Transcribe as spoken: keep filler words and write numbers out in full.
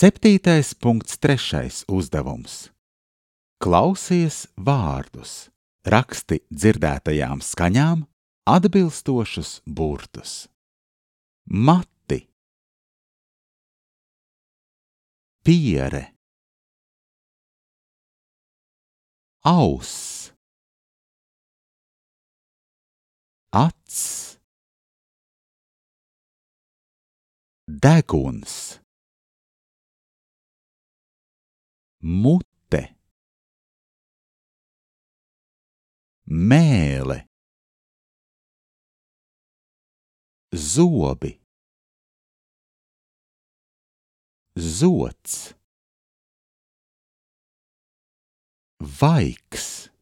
Septītais punkts trešais uzdevums. Klausies vārdus, raksti dzirdētajām skaņām atbilstošus burtus. Mati, piere, auss, acs, deguns, mute, mēle, zobi, zods, vaiks,